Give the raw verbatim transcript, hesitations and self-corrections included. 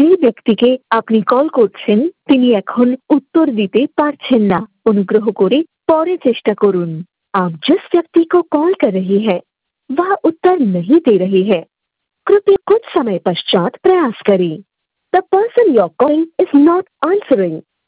যে ব্যক্তিকে আপনি কল করছেন তিনি এখন उत्तर দিতে পারছেন না। অনুগ্রহ করে পরে চেষ্টা করুন। आप जिस व्यक्ति को कॉल कर रही है वह उत्तर नहीं दे रही है। कृपया कुछ समय पश्चात प्रयास करें। The person you're calling is not answering.